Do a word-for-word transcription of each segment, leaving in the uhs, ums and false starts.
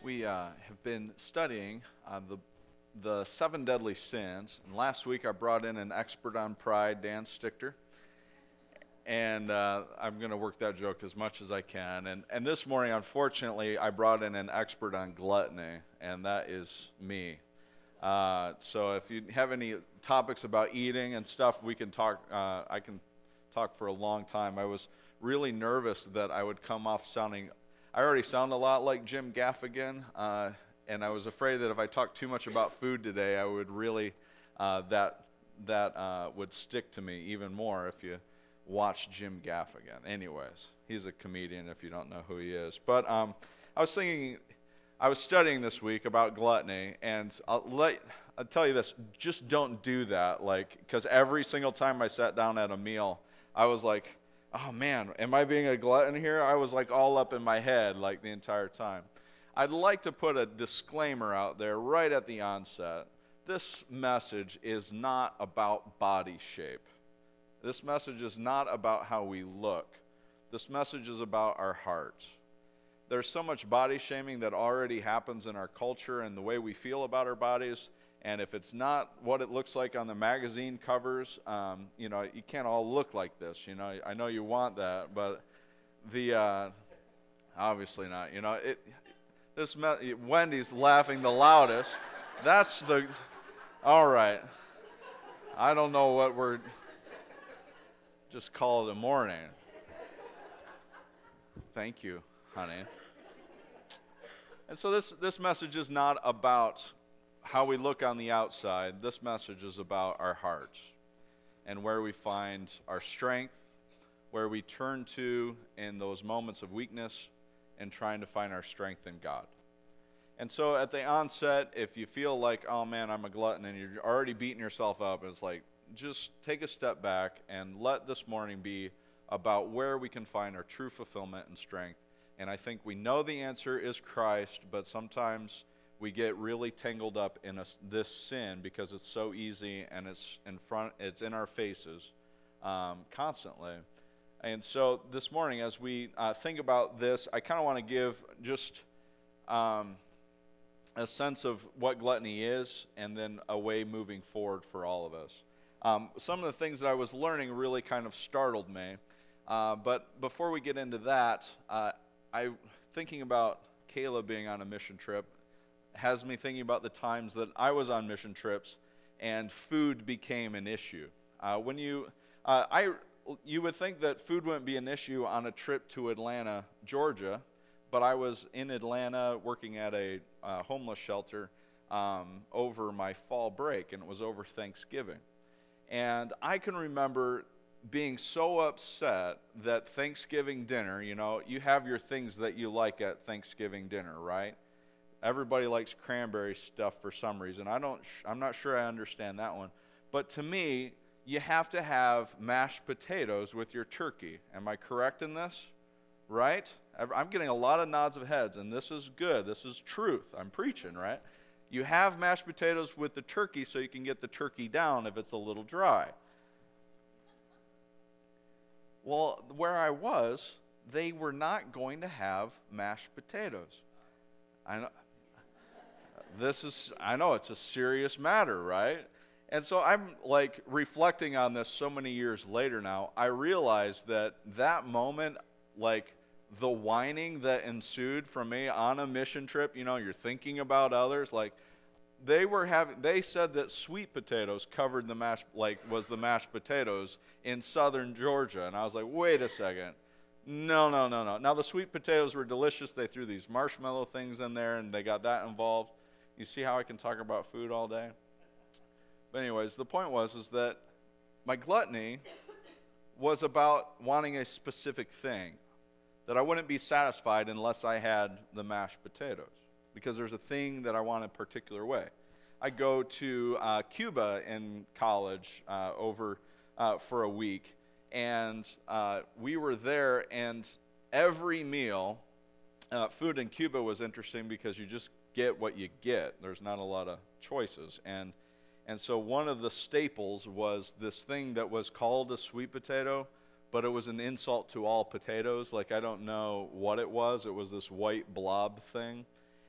We uh, have been studying uh, the the seven deadly sins, and last week I brought in an expert on pride, Dan Stichter, and uh, I'm going to work that joke as much as I can. And and this morning, unfortunately, I brought in an expert on gluttony, and that is me. Uh, so if you have any topics about eating and stuff, we can talk. Uh, I can talk for a long time. I was really nervous that I would come off sounding. I already sound a lot like Jim Gaffigan, uh, and I was afraid that if I talked too much about food today, I would really uh, that that uh, would stick to me even more if you watch Jim Gaffigan. Anyways, he's a comedian if you don't know who he is. But um, I was thinking. I was studying this week about gluttony, and I'll let I'll tell you this: just don't do that. Like, because every single time I sat down at a meal, I was like, "Oh man, am I being a glutton here?" I was like all up in my head like the entire time. I'd like to put a disclaimer out there right at the onset. This message is not about body shape. This message is not about how we look. This message is about our hearts. There's so much body shaming that already happens in our culture and the way we feel about our bodies. And if it's not what it looks like on the magazine covers, um, you know, you can't all look like this. You know, I know you want that, but the uh, obviously not. You know, it. This me- Wendy's laughing the loudest. That's the. All right. I don't know what we're. Just call it a morning. Thank you, honey. And so this, this message is not about how we look on the outside. This message is about our hearts and where we find our strength, where we turn to in those moments of weakness and trying to find our strength in God. And so at the onset, if you feel like, oh man, I'm a glutton, and you're already beating yourself up, it's like, just take a step back and let this morning be about where we can find our true fulfillment and strength. And I think we know the answer is Christ, but sometimes we get really tangled up in a, this sin because it's so easy and it's in front, it's in our faces um, constantly. And so this morning, as we uh, think about this, I kind of want to give just um, a sense of what gluttony is, and then a way moving forward for all of us. Um, some of the things that I was learning really kind of startled me. Uh, but before we get into that, uh, I thinking about Kayla being on a mission trip has me thinking about the times that I was on mission trips and food became an issue. Uh, when you, uh, I, you would think that food wouldn't be an issue on a trip to Atlanta, Georgia, but I was in Atlanta working at a uh, homeless shelter um, over my fall break, and it was over Thanksgiving. And I can remember being so upset that Thanksgiving dinner, you know, you have your things that you like at Thanksgiving dinner, right? Everybody likes cranberry stuff for some reason. I don't, I'm not sure I understand that one. But to me, you have to have mashed potatoes with your turkey. Am I correct in this? Right? I'm getting a lot of nods of heads, and this is good. This is truth. I'm preaching, right? You have mashed potatoes with the turkey so you can get the turkey down if it's a little dry. Well, where I was, they were not going to have mashed potatoes. I know this is I know it's a serious matter, right? And so I'm like reflecting on this so many years later now. I realized that that moment, like the whining that ensued from me on a mission trip, you know, you're thinking about others, like they were having they said that sweet potatoes covered the mashed like was the mashed potatoes in southern Georgia, and I was like, wait a second, no no no no now the sweet potatoes were delicious. They threw these marshmallow things in there and they got that involved. You see how I can talk about food all day? But anyways, the point was is that my gluttony was about wanting a specific thing, that I wouldn't be satisfied unless I had the mashed potatoes, because there's a thing that I want a particular way. I go to uh, Cuba in college uh, over uh, for a week, and uh, we were there, and every meal, uh, food in Cuba was interesting because you just get what you get. There's not a lot of choices, and and so one of the staples was this thing that was called a sweet potato, but it was an insult to all potatoes. Like, I don't know what it was. It was this white blob thing.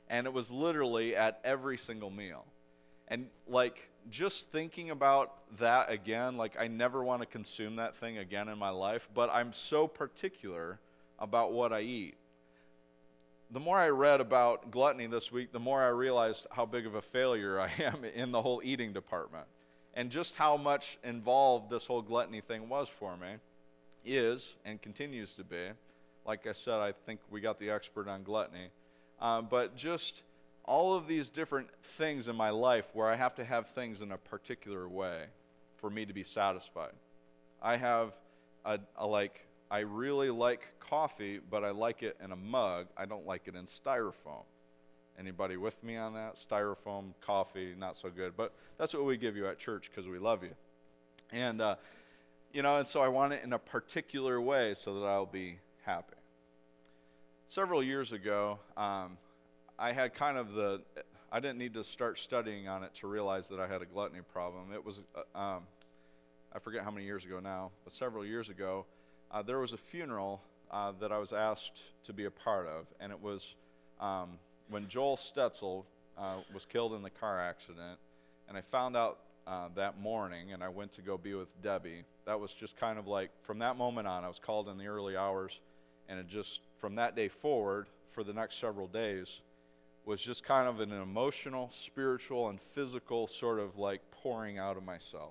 And it was literally at every single meal. And like just thinking about that again, like I never want to consume that thing again in my life, but I'm so particular about what I eat. The more I read about gluttony this week, the more I realized how big of a failure I am in the whole eating department. And just how much involved this whole gluttony thing was for me, is, and continues to be. Like I said, I think we got the expert on gluttony. Um, but just all of these different things in my life where I have to have things in a particular way for me to be satisfied. I have a, a like, I really like coffee, but I like it in a mug. I don't like it in styrofoam. Anybody with me on that? Styrofoam, coffee, not so good. But that's what we give you at church because we love you. And, uh, you know, and so I want it in a particular way so that I'll be happy. Several years ago, um, I had kind of the, I didn't need to start studying on it to realize that I had a gluttony problem. It was, uh, um, I forget how many years ago now, but several years ago, uh, there was a funeral uh, that I was asked to be a part of, and it was um, when Joel Stetzel uh, was killed in the car accident, and I found out uh, that morning, and I went to go be with Debbie. That was just kind of like, from that moment on, I was called in the early hours, and it just, from that day forward, for the next several days, was just kind of an emotional, spiritual, and physical sort of like pouring out of myself.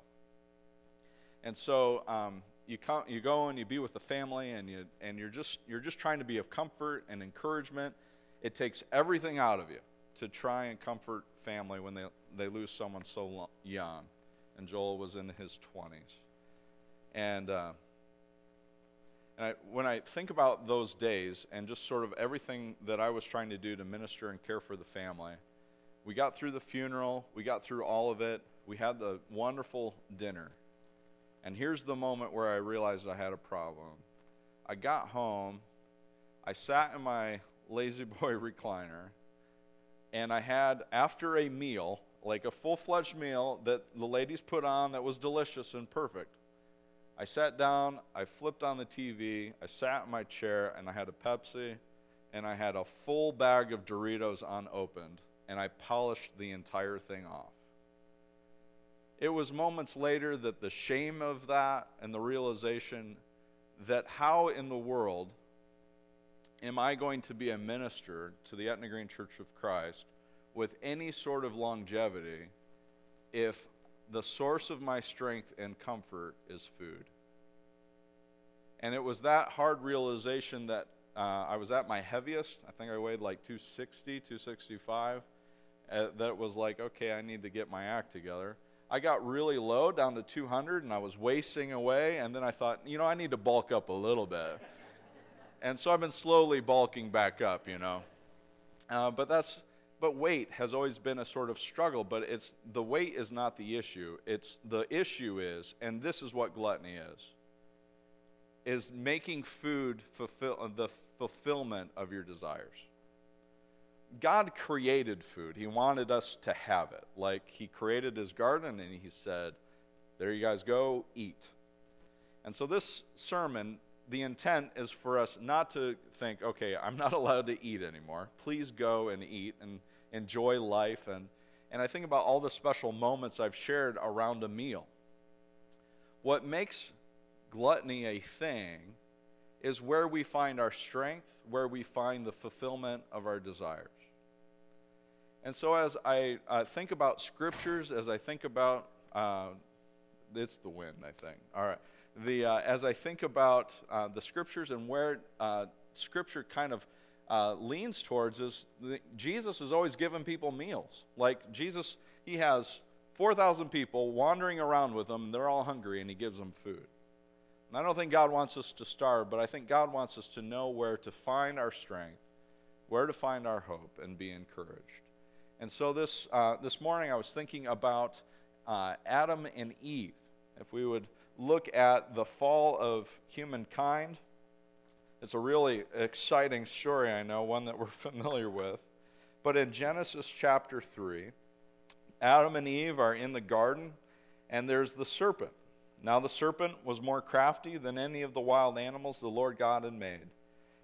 And so um, you come, you go and you be with the family, and you and you're just you're just trying to be of comfort and encouragement. It takes everything out of you to try and comfort family when they they lose someone so long, young. And Joel was in his twenties. And, uh, and I, when I think about those days and just sort of everything that I was trying to do to minister and care for the family, we got through the funeral, we got through all of it, we had the wonderful dinner. And here's the moment where I realized I had a problem. I got home, I sat in my Lazy Boy recliner, and I had, after a meal, like a full-fledged meal that the ladies put on that was delicious and perfect, I sat down, I flipped on the T V, I sat in my chair, and I had a Pepsi, and I had a full bag of Doritos unopened, and I polished the entire thing off. It was moments later that the shame of that and the realization that how in the world am I going to be a minister to the Etna Green Church of Christ with any sort of longevity if the source of my strength and comfort is food? And it was that hard realization that uh, I was at my heaviest. I think I weighed like two sixty, two sixty-five. Uh, that was like, okay, I need to get my act together. I got really low, down to two hundred, and I was wasting away. And then I thought, you know, I need to bulk up a little bit. And so I've been slowly bulking back up, you know. Uh, but that's, but weight has always been a sort of struggle. But it's the weight is not the issue. It's the issue is, and this is what gluttony is, is making food fulfill the fulfillment of your desires. God created food. He wanted us to have it. Like he created his garden and he said, there you guys go, eat. And so this sermon, the intent is for us not to think, okay, I'm not allowed to eat anymore. Please go and eat and enjoy life. And, and I think about all the special moments I've shared around a meal. What makes gluttony a thing is where we find our strength, where we find the fulfillment of our desires. And so as I uh, think about scriptures, as I think about, uh, it's the wind, I think. All right. The uh, as I think about uh, the scriptures and where uh, scripture kind of uh, leans towards is the, Jesus is always giving people meals. Like Jesus, he has four thousand people wandering around with him, and they're all hungry, and he gives them food. And I don't think God wants us to starve, but I think God wants us to know where to find our strength, where to find our hope, and be encouraged. And so this uh, this morning I was thinking about uh, Adam and Eve. If we would look at the fall of humankind, it's a really exciting story, I know, one that we're familiar with. But in Genesis chapter three, Adam and Eve are in the garden, and there's the serpent. Now the serpent was more crafty than any of the wild animals the Lord God had made.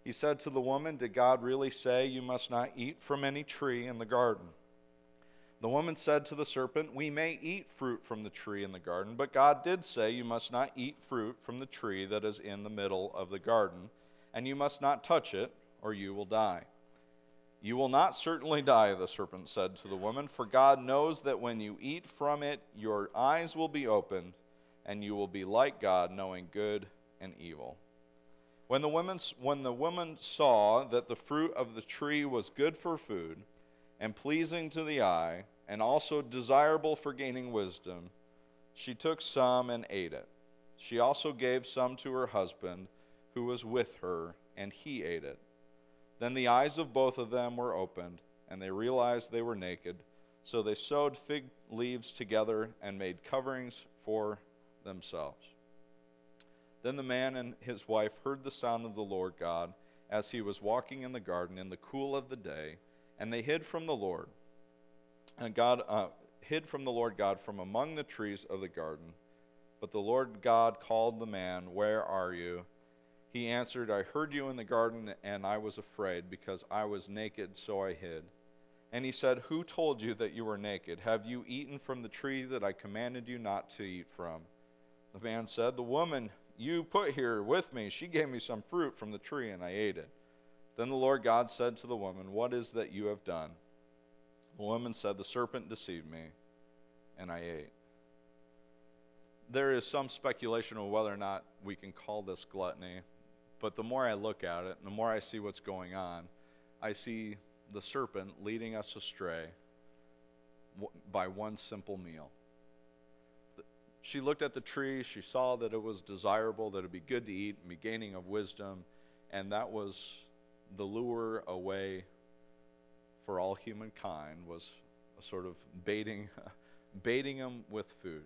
He said to the woman, "Did God really say you must not eat from any tree in the garden?" The woman said to the serpent, "We may eat fruit from the tree in the garden, but God did say you must not eat fruit from the tree that is in the middle of the garden, and you must not touch it, or you will die." "You will not certainly die," the serpent said to the woman, "for God knows that when you eat from it, your eyes will be opened, and you will be like God, knowing good and evil." When the woman, when the woman saw that the fruit of the tree was good for food, and pleasing to the eye, and also desirable for gaining wisdom, she took some and ate it. She also gave some to her husband, who was with her, and he ate it. Then the eyes of both of them were opened, and they realized they were naked. So they sewed fig leaves together and made coverings for themselves. Then the man and his wife heard the sound of the Lord God as he was walking in the garden in the cool of the day, and they hid from the Lord. And God uh, hid from the Lord God from among the trees of the garden. But the Lord God called the man, "Where are you?" He answered, "I heard you in the garden, and I was afraid, because I was naked, so I hid." And he said, "Who told you that you were naked? Have you eaten from the tree that I commanded you not to eat from?" The man said, "The woman you put here with me, she gave me some fruit from the tree, and I ate it." Then the Lord God said to the woman, "What is that you have done?" The woman said, "The serpent deceived me, and I ate." There is some speculation of whether or not we can call this gluttony, but the more I look at it, and the more I see what's going on, I see the serpent leading us astray by one simple meal. She looked at the tree, she saw that it was desirable, that it would be good to eat, and be gaining of wisdom, and that was the lure away for all humankind, was a sort of baiting, baiting them with food.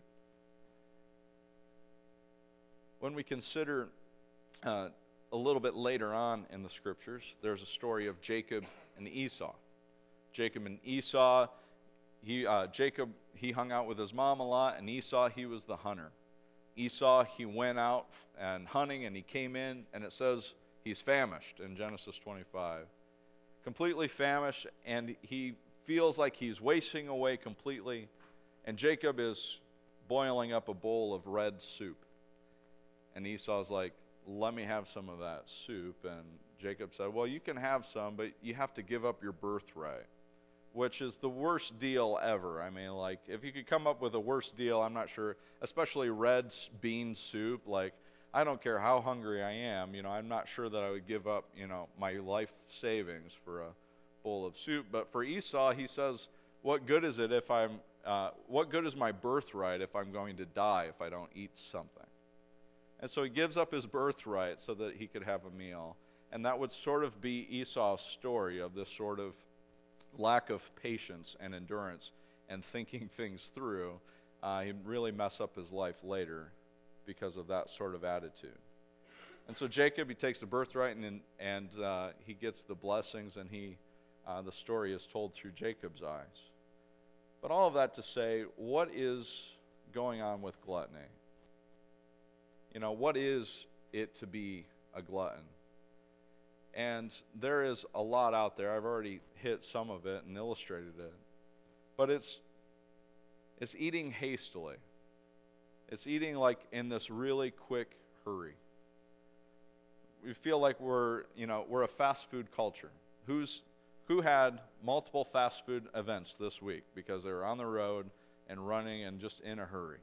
When we consider uh, a little bit later on in the scriptures, there's a story of Jacob and Esau. Jacob and Esau, he uh, Jacob, he hung out with his mom a lot, and Esau, he was the hunter. Esau, he went out and hunting, and he came in, and it says he's famished in Genesis twenty-five. Completely famished, and he feels like he's wasting away completely, and Jacob is boiling up a bowl of red soup. And Esau's like, "Let me have some of that soup." And Jacob said, "Well, you can have some, but you have to give up your birthright," which is the worst deal ever. I mean, like, if you could come up with a worse deal, I'm not sure, especially red bean soup. Like, I don't care how hungry I am, you know, I'm not sure that I would give up, you know, my life savings for a bowl of soup. But for Esau, he says, what good is it if I'm, uh, what good is my birthright if I'm going to die if I don't eat something? And so he gives up his birthright so that he could have a meal. And that would sort of be Esau's story of this sort of lack of patience and endurance and thinking things through. Uh, he'd really mess up his life later because of that sort of attitude. And so Jacob, he takes the birthright, and and uh, he gets the blessings, and he uh, the story is told through Jacob's eyes. But all of that to say, what is going on with gluttony? You know, what is it to be a glutton? And there is a lot out there. I've already hit some of it and illustrated it. But it's it's eating hastily. It's eating like in this really quick hurry. We feel like we're, you know, we're a fast food culture. Who's who had multiple fast food events this week because they were on the road and running and just in a hurry?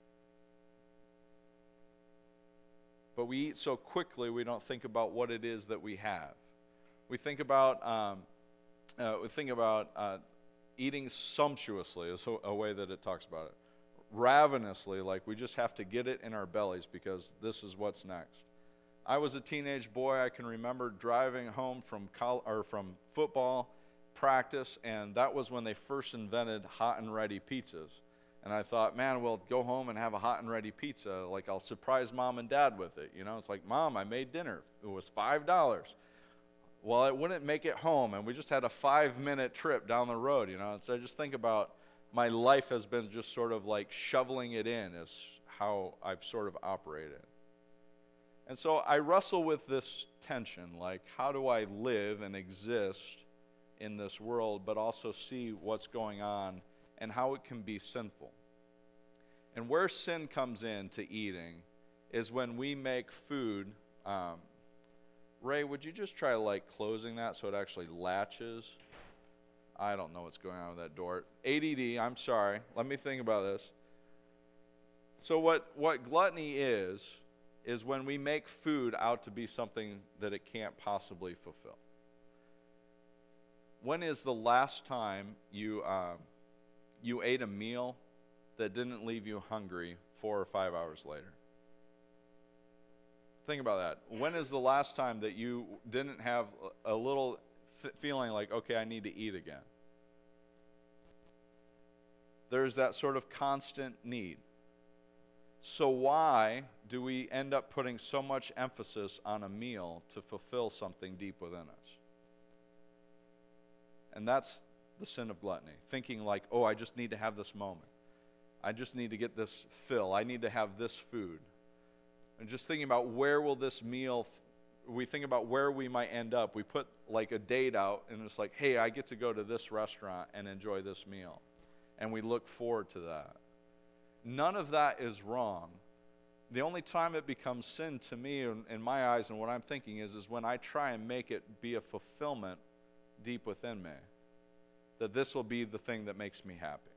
But we eat so quickly, we don't think about what it is that we have. We think about um, uh, we think about uh, eating sumptuously is a way that it talks about it. Ravenously, like we just have to get it in our bellies because this is what's next. I was a teenage boy. I can remember driving home from col- or from football practice, and that was when they first invented hot and ready pizzas. And I thought, man, we'll go home and have a hot and ready pizza. Like, I'll surprise mom and dad with it. You know, it's like, Mom, I made dinner. It was five dollars. Well, it wouldn't make it home, and we just had a five-minute trip down the road, you know. So I just think about my life has been just sort of like shoveling it in is how I've sort of operated. And so I wrestle with this tension, like how do I live and exist in this world, but also see what's going on and how it can be sinful. And where sin comes in to eating is when we make food. Um, Ray, would you just try like closing that so it actually latches? I don't know what's going on with that door. A D D, I'm sorry. Let me think about this. So what, what gluttony is, is when we make food out to be something that it can't possibly fulfill. When is the last time you um, you ate a meal that didn't leave you hungry four or five hours later? Think about that. When is the last time that you didn't have a little f- feeling like, okay, I need to eat again? There's that sort of constant need. So why do we end up putting so much emphasis on a meal to fulfill something deep within us? And that's the sin of gluttony. Thinking like, oh, I just need to have this moment. I just need to get this fill. I need to have this food. And just thinking about where will this meal, we think about where we might end up. We put like a date out and it's like, hey, I get to go to this restaurant and enjoy this meal. And we look forward to that. None of that is wrong. The only time it becomes sin to me in, in my eyes and what I'm thinking is, is when I try and make it be a fulfillment deep within me. That this will be the thing that makes me happy.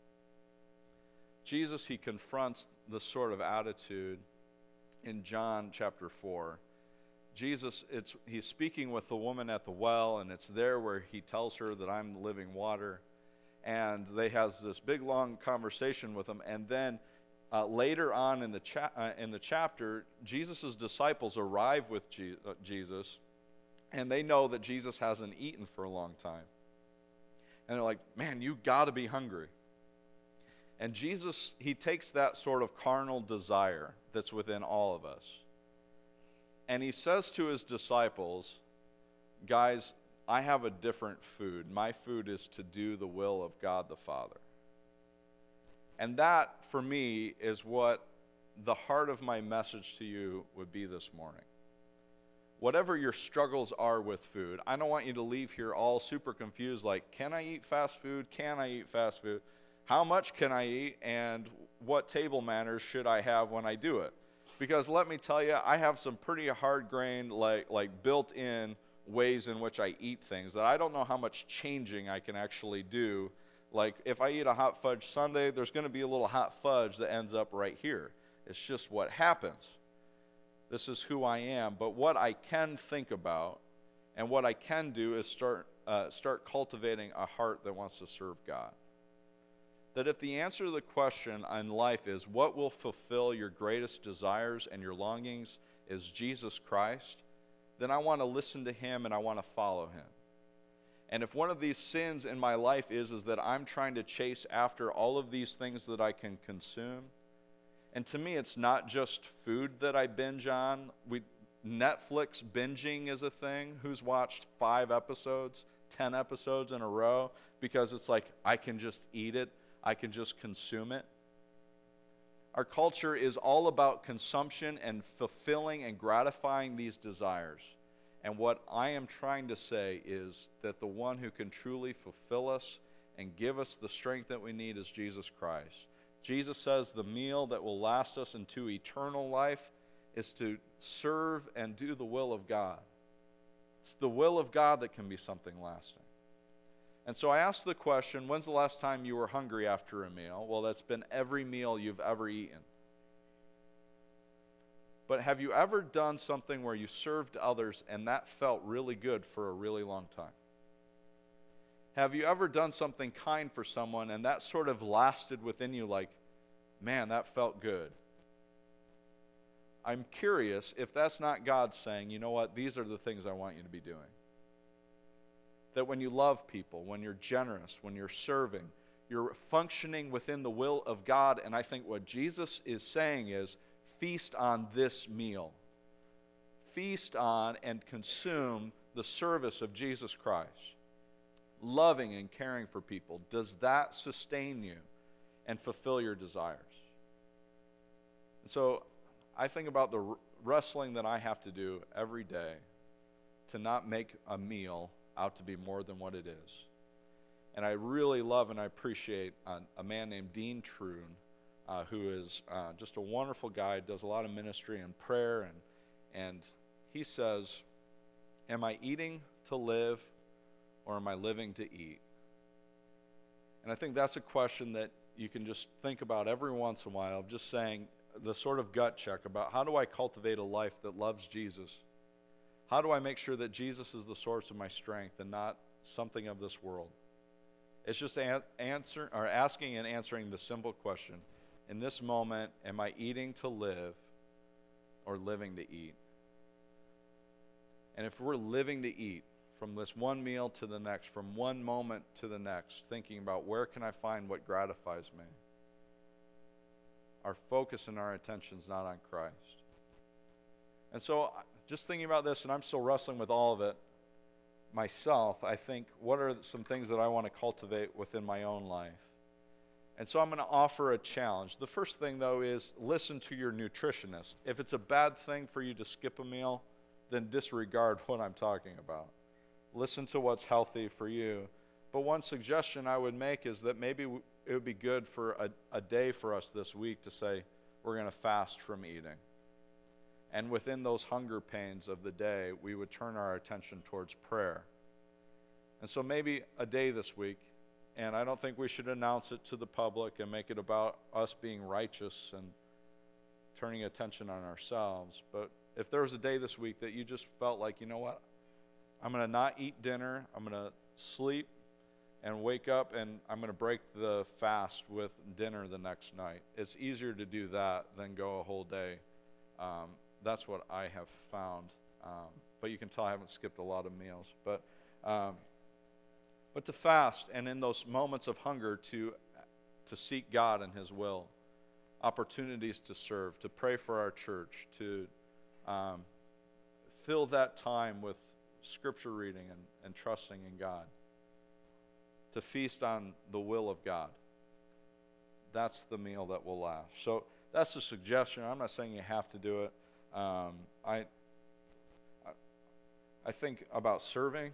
Jesus, he confronts this sort of attitude in John chapter four. Jesus, it's he's speaking with the woman at the well, and it's there where he tells her that I'm the living water. And they have this big, long conversation with him. And then uh, later on in the, cha- uh, in the chapter, Jesus' disciples arrive with Je- uh, Jesus, and they know that Jesus hasn't eaten for a long time. And they're like, man, you got to be hungry. And Jesus, he takes that sort of carnal desire that's within all of us. And he says to his disciples, guys, I have a different food. My food is to do the will of God the Father. And that, for me, is what the heart of my message to you would be this morning. Whatever your struggles are with food, I don't want you to leave here all super confused, like, can I eat fast food? Can I eat fast food? How much can I eat? And what table manners should I have when I do it? Because let me tell you, I have some pretty hard-grained, like, like built-in ways in which I eat things that I don't know how much changing I can actually do. Like, if I eat a hot fudge sundae, there's going to be a little hot fudge that ends up right here. It's just what happens. This is who I am. But what I can think about and what I can do is start uh, start cultivating a heart that wants to serve God. That if the answer to the question in life is what will fulfill your greatest desires and your longings is Jesus Christ, then I want to listen to him and I want to follow him. And if one of these sins in my life is, is that I'm trying to chase after all of these things that I can consume, and to me it's not just food that I binge on. We, Netflix binging is a thing. Who's watched five episodes, ten episodes in a row? Because it's like, I can just eat it. I can just consume it. Our culture is all about consumption and fulfilling and gratifying these desires. And what I am trying to say is that the one who can truly fulfill us and give us the strength that we need is Jesus Christ. Jesus says the meal that will last us into eternal life is to serve and do the will of God. It's the will of God that can be something lasting. And so I asked the question, when's the last time you were hungry after a meal? Well, that's been every meal you've ever eaten. But have you ever done something where you served others and that felt really good for a really long time? Have you ever done something kind for someone and that sort of lasted within you like, man, that felt good? I'm curious if that's not God saying, you know what, these are the things I want you to be doing. That when you love people, when you're generous, when you're serving, you're functioning within the will of God. And I think what Jesus is saying is, feast on this meal. Feast on and consume the service of Jesus Christ. Loving and caring for people. Does that sustain you and fulfill your desires? So I think about the wrestling that I have to do every day to not make a meal out to be more than what it is. And I really love and I appreciate uh, a man named Dean Troon, uh, who is uh, just a wonderful guy, does a lot of ministry and prayer, and and he says, am I eating to live, or am I living to eat? And I think that's a question that you can just think about every once in a while, just saying the sort of gut check about how do I cultivate a life that loves Jesus? How do I make sure that Jesus is the source of my strength and not something of this world? It's just an, answer or asking and answering the simple question. In this moment, am I eating to live or living to eat? And if we're living to eat, from this one meal to the next, from one moment to the next, thinking about where can I find what gratifies me, our focus and our attention is not on Christ. And so just thinking about this, and I'm still wrestling with all of it myself, I think, what are some things that I want to cultivate within my own life? And so I'm going to offer a challenge. The first thing, though, is listen to your nutritionist. If it's a bad thing for you to skip a meal, then disregard what I'm talking about. Listen to what's healthy for you. But one suggestion I would make is that maybe it would be good for a, a day for us this week to say, we're going to fast from eating. And within those hunger pains of the day, we would turn our attention towards prayer. And so maybe a day this week, and I don't think we should announce it to the public and make it about us being righteous and turning attention on ourselves. But if there was a day this week that you just felt like, you know what, I'm going to not eat dinner, I'm going to sleep and wake up, and I'm going to break the fast with dinner the next night. It's easier to do that than go a whole day. Um, that's what I have found. Um, but you can tell I haven't skipped a lot of meals. But um, but to fast, and in those moments of hunger, to to seek God and His will, opportunities to serve, to pray for our church, to um, fill that time with Scripture reading and, and trusting in God, to feast on the will of God. That's the meal that will last. So that's a suggestion. I'm not saying you have to do it. Um, I, I I think about serving,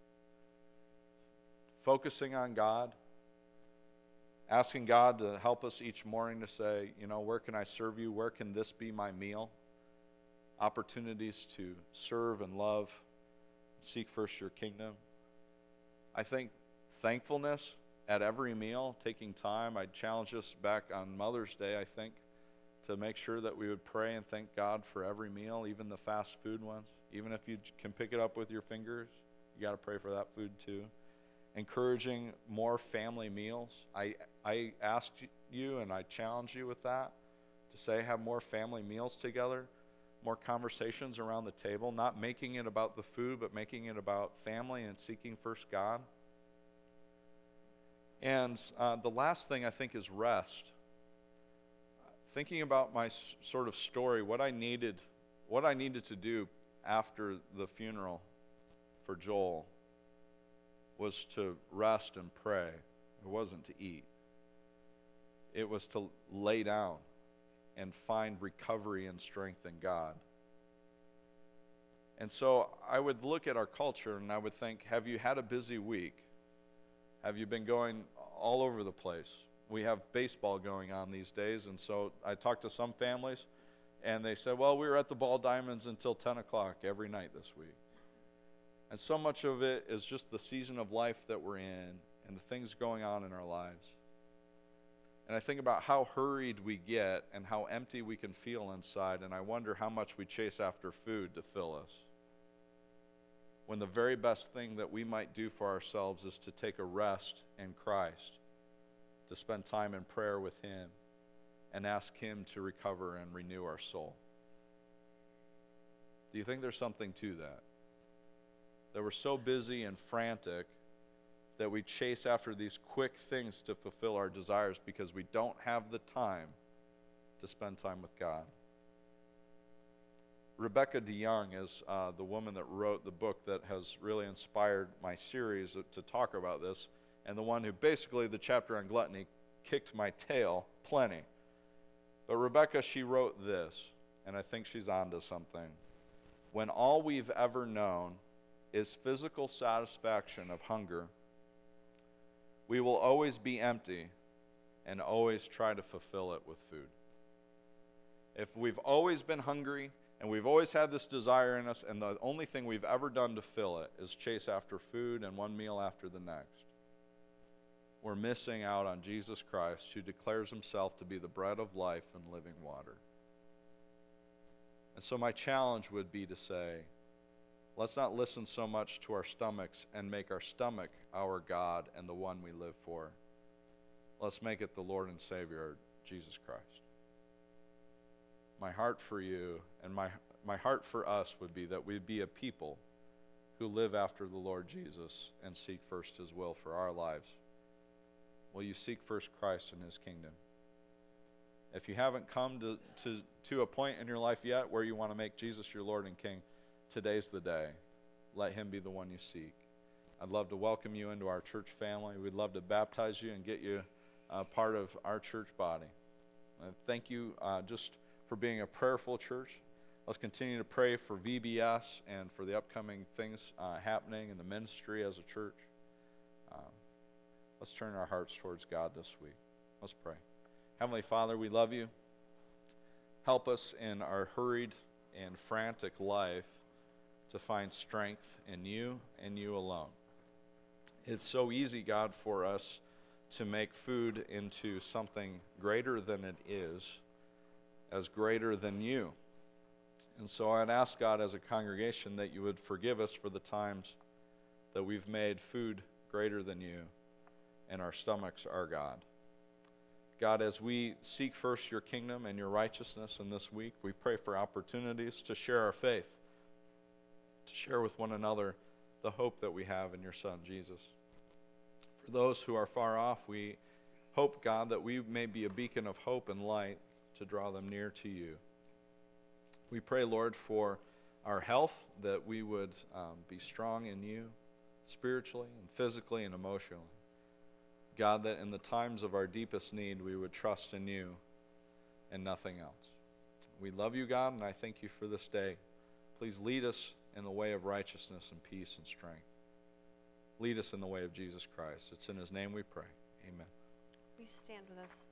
focusing on God, asking God to help us each morning to say, you know, where can I serve you? Where can this be my meal? Opportunities to serve and love, seek first your kingdom. I think thankfulness at every meal, taking time. I challenge us back on Mother's Day, I think, to make sure that we would pray and thank God for every meal, even the fast food ones. Even if you can pick it up with your fingers, you got to pray for that food too. Encouraging more family meals. I I ask you and I challenge you with that, to say have more family meals together, more conversations around the table, not making it about the food, but making it about family and seeking first God. And uh, the last thing I think is rest. Thinking about my s- sort of story, what I needed, what I needed to do after the funeral for Joel was to rest and pray. It wasn't to eat. It was to lay down and find recovery and strength in God. And so I would look at our culture and I would think, have you had a busy week? Have you been going all over the place? We have baseball going on these days, and so I talked to some families, and they said, well, we were at the Ball Diamonds until ten o'clock every night this week. And so much of it is just the season of life that we're in and the things going on in our lives. And I think about how hurried we get and how empty we can feel inside, and I wonder how much we chase after food to fill us, when the very best thing that we might do for ourselves is to take a rest in Christ, to spend time in prayer with Him and ask Him to recover and renew our soul. Do you think there's something to that? That we're so busy and frantic that we chase after these quick things to fulfill our desires because we don't have the time to spend time with God. Rebecca DeYoung is uh, the woman that wrote the book that has really inspired my series to talk about this, and the one who basically, the chapter on gluttony, kicked my tail plenty. But Rebecca, she wrote this, and I think she's onto something. When all we've ever known is physical satisfaction of hunger, we will always be empty and always try to fulfill it with food. If we've always been hungry and we've always had this desire in us, and the only thing we've ever done to fill it is chase after food and one meal after the next, we're missing out on Jesus Christ, who declares himself to be the bread of life and living water. And so my challenge would be to say, let's not listen so much to our stomachs and make our stomach our God and the one we live for. Let's make it the Lord and Savior, Jesus Christ. My heart for you and my, my heart for us would be that we'd be a people who live after the Lord Jesus and seek first his will for our lives. Will you seek first Christ and his kingdom? If you haven't come to, to, to a point in your life yet where you want to make Jesus your Lord and King, today's the day. Let him be the one you seek. I'd love to welcome you into our church family. We'd love to baptize you and get you uh, part of our church body. Uh, thank you uh, just for being a prayerful church. Let's continue to pray for V B S and for the upcoming things uh, happening in the ministry as a church. Um, let's turn our hearts towards God this week. Let's pray. Heavenly Father, we love you. Help us in our hurried and frantic life to find strength in you and you alone. It's so easy, God, for us to make food into something greater than it is, as greater than you. And so I'd ask, God, as a congregation, that you would forgive us for the times that we've made food greater than you and our stomachs our God. God, as we seek first your kingdom and your righteousness in this week, we pray for opportunities to share our faith, to share with one another the hope that we have in your Son, Jesus. For those who are far off, we hope, God, that we may be a beacon of hope and light to draw them near to you. We pray, Lord, for our health, that we would um, be strong in you spiritually and physically and emotionally. God, that in the times of our deepest need, we would trust in you and nothing else. We love you, God, and I thank you for this day. Please lead us in the way of righteousness and peace and strength. Lead us in the way of Jesus Christ. It's in his name we pray. Amen. Will you stand with us?